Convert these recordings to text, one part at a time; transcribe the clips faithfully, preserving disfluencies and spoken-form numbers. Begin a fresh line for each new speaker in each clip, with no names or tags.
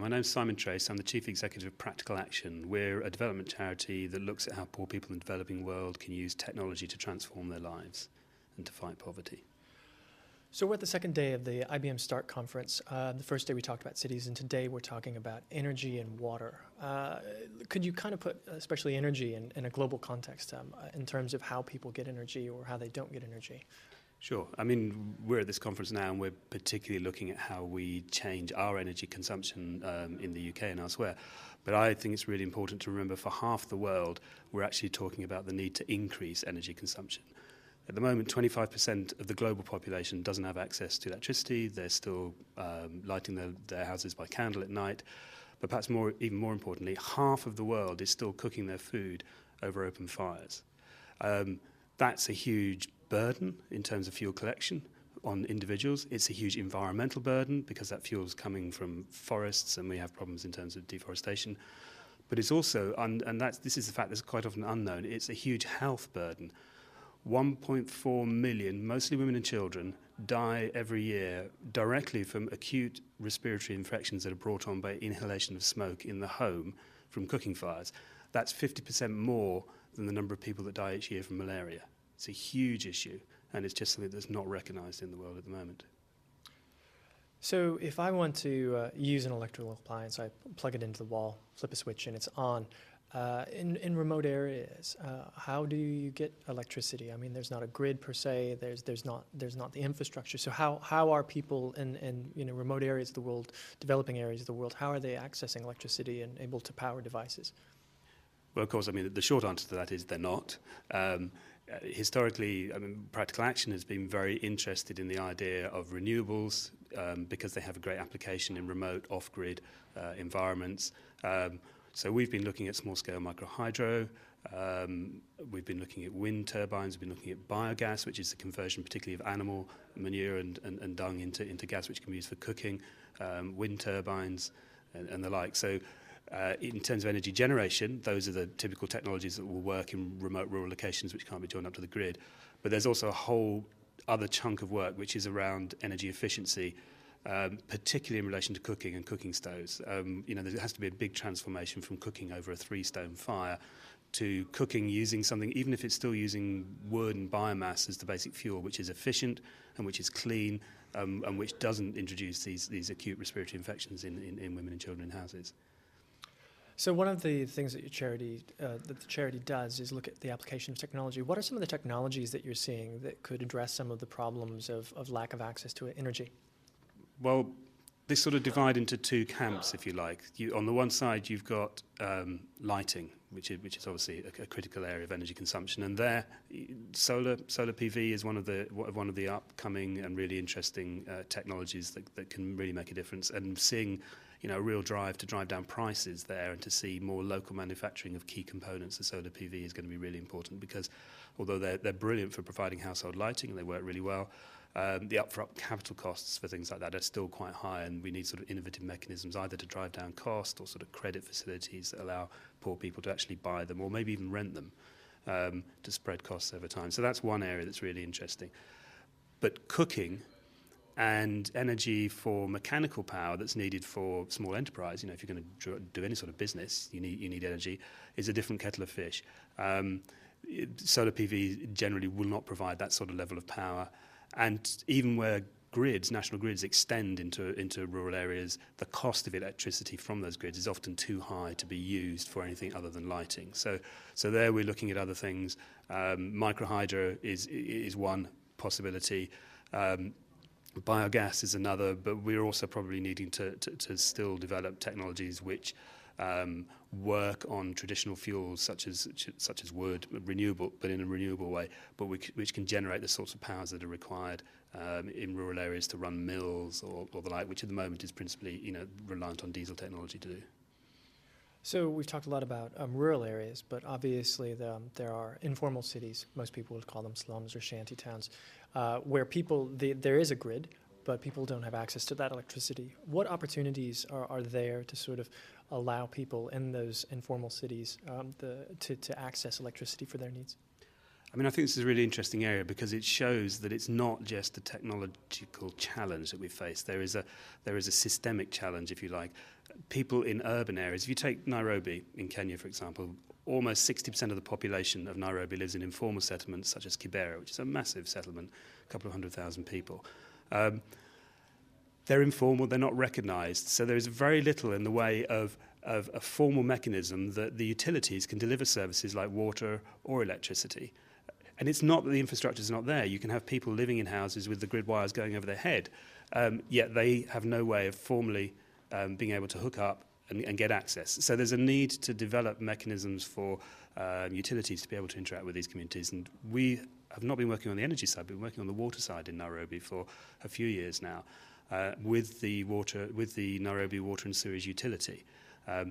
My name's Simon Trace. I'm the Chief Executive of Practical Action. We're a development charity that looks at how poor people in the developing world can use technology to transform their lives and to fight poverty.
So we're at the second day of the I B M START conference. Uh, the first day we talked about cities, and today we're talking about energy and water. Uh, could you kind of put, especially energy, in, in a global context um, in terms of how people get energy or how they don't get energy?
Sure. I mean, we're at this conference now and we're particularly looking at how we change our energy consumption um, in the U K and elsewhere. But I think it's really important to remember for half the world, we're actually talking about the need to increase energy consumption. At the moment, twenty-five percent of the global population doesn't have access to electricity. They're still um, lighting their, their houses by candle at night. But perhaps more, even more importantly, half of the world is still cooking their food over open fires. Um, that's a huge burden in terms of fuel collection on individuals. It's a huge environmental burden because that fuel is coming from forests and we have problems in terms of deforestation. But it's also, and, and that's, this is the fact that's quite often unknown, it's a huge health burden. one point four million, mostly women and children, die every year directly from acute respiratory infections that are brought on by inhalation of smoke in the home from cooking fires. That's fifty percent more than the number of people that die each year from malaria. It's a huge issue, and it's just something that's not recognised in the world at the moment.
So if I want to uh, use an electrical appliance, I plug it into the wall, flip a switch, and it's on. Uh, in, in remote areas, uh, how do you get electricity? I mean, there's not a grid per se. There's there's not there's not the infrastructure. So how how are people in, in you know remote areas of the world, developing areas of the world, how are they accessing electricity and able to power devices?
Well, of course, I mean the short answer to that is they're not. Um, uh, historically, I mean, Practical Action has been very interested in the idea of renewables um, because they have a great application in remote off-grid uh, environments. Um, So we've been looking at small-scale microhydro, um, we've been looking at wind turbines, we've been looking at biogas, which is the conversion particularly of animal manure and, and, and dung into, into gas, which can be used for cooking, um, wind turbines and, and the like. So uh, in terms of energy generation, those are the typical technologies that will work in remote rural locations which can't be joined up to the grid. But there's also a whole other chunk of work which is around energy efficiency, Um, particularly in relation to cooking and cooking stoves. Um, you know, there has to be a big transformation from cooking over a three-stone fire to cooking using something, even if it's still using wood and biomass as the basic fuel, which is efficient and which is clean um, and which doesn't introduce these, these acute respiratory infections in, in, in women and children in houses.
So one of the things that your charity, uh, that the charity does is look at the application of technology. What are some of the technologies that you're seeing that could address some of the problems of, of lack of access to energy?
Well, they sort of divide into two camps, if you like. You, on the one side, you've got um, lighting, which is, which is obviously a, a critical area of energy consumption, and there, solar solar P V is one of the one of the upcoming and really interesting uh, technologies that, that can really make a difference. And seeing, you know, a real drive to drive down prices there and to see more local manufacturing of key components of solar P V is going to be really important because, although they're they're brilliant for providing household lighting and they work really well. Um, the upfront capital costs for things like that are still quite high, and we need sort of innovative mechanisms either to drive down cost or sort of credit facilities that allow poor people to actually buy them or maybe even rent them um, to spread costs over time. So that's one area that's really interesting. But cooking and energy for mechanical power that's needed for small enterprise, you know, if you're going to do any sort of business, you need, you need energy, is a different kettle of fish. Um, it, solar P V generally will not provide that sort of level of power. And even where grids, national grids, extend into into rural areas, the cost of electricity from those grids is often too high to be used for anything other than lighting. So, so there we're looking at other things. Um, microhydro is is one possibility. Um, biogas is another, but we're also probably needing to to, to still develop technologies which Um, work on traditional fuels such as such as wood, renewable, but in a renewable way, but we, which can generate the sorts of powers that are required um, in rural areas to run mills or, or the like, which at the moment is principally, you know, reliant on diesel technology to do.
So we've talked a lot about um, rural areas, but obviously the, um, there are informal cities. Most people would call them slums or shanty towns, uh, where people the, there is a grid, but people don't have access to that electricity. What opportunities are, are there to sort of allow people in those informal cities um, the, to, to access electricity for their needs?
I mean, I think this is a really interesting area because it shows that it's not just a technological challenge that we face. There is a there is a systemic challenge, if you like. people in urban areas, if you take Nairobi in Kenya, for example, almost sixty percent of the population of Nairobi lives in informal settlements such as Kibera, which is a massive settlement, a couple of hundred thousand people. Um, they're informal, they're not recognised, so there is very little in the way of, of a formal mechanism that the utilities can deliver services like water or electricity. And it's not that the infrastructure is not there. You can have people living in houses with the grid wires going over their head, um, yet they have no way of formally um, being able to hook up and, and get access. So there's a need to develop mechanisms for um, utilities to be able to interact with these communities. And we have not been working on the energy side, we've been working on the water side in Nairobi for a few years now, uh, with the water, with the Nairobi Water and Sewage Utility. Um,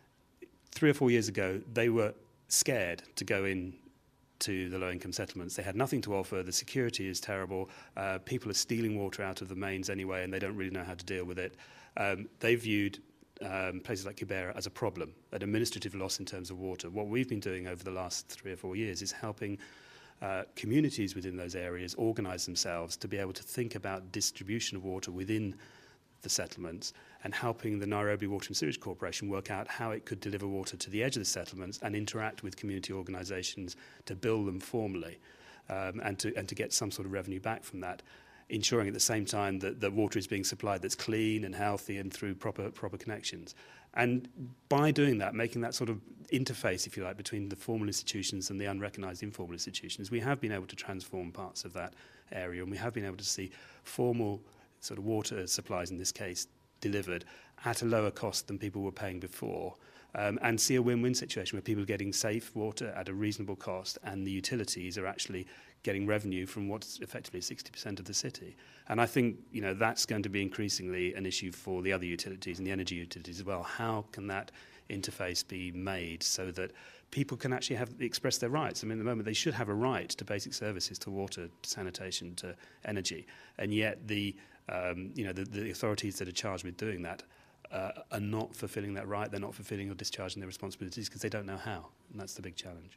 three or four years ago, they were scared to go in to the low-income settlements. They had nothing to offer. The security is terrible. Uh, people are stealing water out of the mains anyway, and they don't really know how to deal with it. Um, they viewed um, places like Kibera as a problem, an administrative loss in terms of water. What we've been doing over the last three or four years is helping uh, communities within those areas organise themselves to be able to think about distribution of water within the settlements, and helping the Nairobi Water and Sewage Corporation work out how it could deliver water to the edge of the settlements and interact with community organisations to build them formally, um, and to and to get some sort of revenue back from that, ensuring at the same time that the water is being supplied that's clean and healthy and through proper proper connections. And by doing that, making that sort of interface, if you like, between the formal institutions and the unrecognised informal institutions, we have been able to transform parts of that area, and we have been able to see formal sort of water supplies in this case delivered at a lower cost than people were paying before, um, and see a win-win situation where people are getting safe water at a reasonable cost and the utilities are actually getting revenue from what's effectively sixty percent of the city. And I think, you know, that's going to be increasingly an issue for the other utilities and the energy utilities as well. How can that interface be made so that people can actually have express their rights? I mean, at the moment, they should have a right to basic services, to water, to sanitation, to energy, and yet the Um, you know, the, the authorities that are charged with doing that uh, are not fulfilling that right. They're not fulfilling or discharging their responsibilities because they don't know how, and that's the big challenge.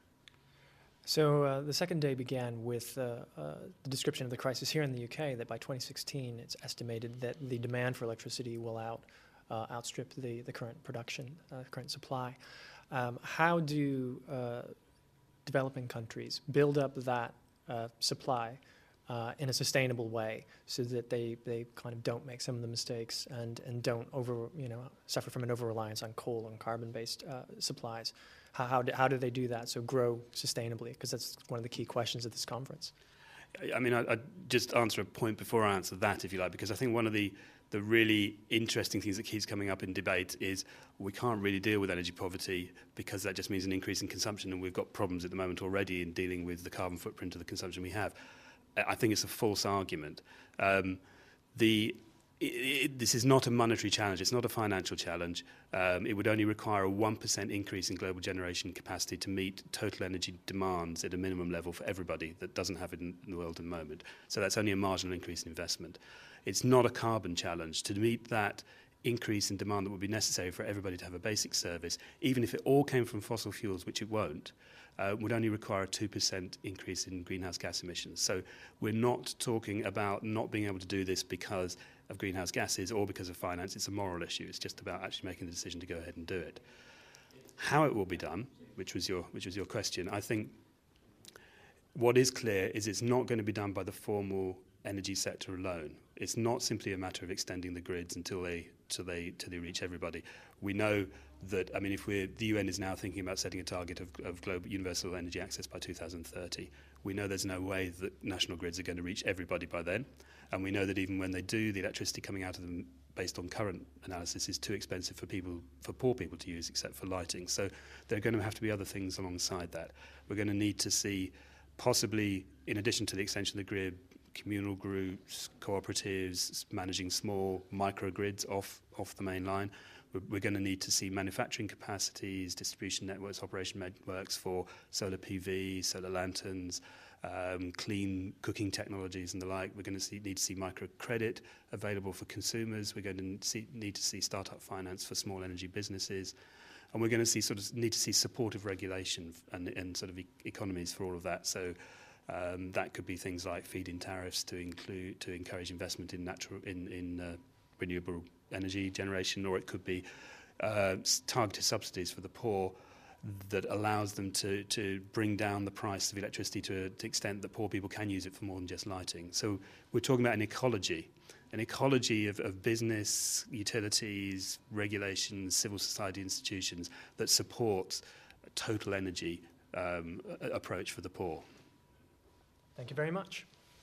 So uh, the second day began with uh, uh, the description of the crisis here in the U K, that by twenty sixteen it's estimated that the demand for electricity will out uh, outstrip the, the current production, uh, current supply. Um, how do uh, developing countries build up that uh, supply Uh, in a sustainable way, so that they, they kind of don't make some of the mistakes and, and don't over you know suffer from an over reliance on coal and carbon based uh, supplies? How how do, how do they do that? So grow sustainably, because that's one of the key questions at this conference.
I mean, I, I'd just answer a point before I answer that, if you like, because I think one of the the really interesting things that keeps coming up in debate is we can't really deal with energy poverty because that just means an increase in consumption, and we've got problems at the moment already in dealing with the carbon footprint of the consumption we have. I think it's a false argument. Um, the, it, it, this is not a monetary challenge. It's not a financial challenge. Um, it would only require a one percent increase in global generation capacity to meet total energy demands at a minimum level for everybody that doesn't have it in, in the world at the moment. So that's only a marginal increase in investment. It's not a carbon challenge. To meet that increase in demand that would be necessary for everybody to have a basic service, even if it all came from fossil fuels, which it won't, Uh, would only require a two percent increase in greenhouse gas emissions. So we're not talking about not being able to do this because of greenhouse gases or because of finance. It's a moral issue. It's just about actually making the decision to go ahead and do it. How it will be done, which was your, which was your question, I think what is clear is it's not going to be done by the formal energy sector alone. It's not simply a matter of extending the grids until they, till they, till they reach everybody. We know that, I mean, if we're, the U N is now thinking about setting a target of, of global universal energy access by two thousand thirty. We know there's no way that national grids are going to reach everybody by then. And we know that even when they do, the electricity coming out of them based on current analysis is too expensive for people, for poor people to use, except for lighting. So there are going to have to be other things alongside that. We're going to need to see, possibly, in addition to the extension of the grid, communal groups, cooperatives, managing small microgrids off, off the main line. We're going to need to see manufacturing capacities, distribution networks, operation networks for solar P V, solar lanterns, um, clean cooking technologies and the like. We're going to see, need to see microcredit available for consumers. We're going to see, need to see startup finance for small energy businesses. And we're going to see sort of need to see supportive regulation and, and sort of e- economies for all of that. So um, that could be things like feed-in tariffs to include to encourage investment in natural in in uh, renewable energy generation, or it could be uh, s- targeted subsidies for the poor that allows them to, to bring down the price of electricity to an extent that poor people can use it for more than just lighting. So we're talking about an ecology, an ecology of, of business, utilities, regulations, civil society institutions that support a total energy um, a- approach for the poor.
Thank you very much.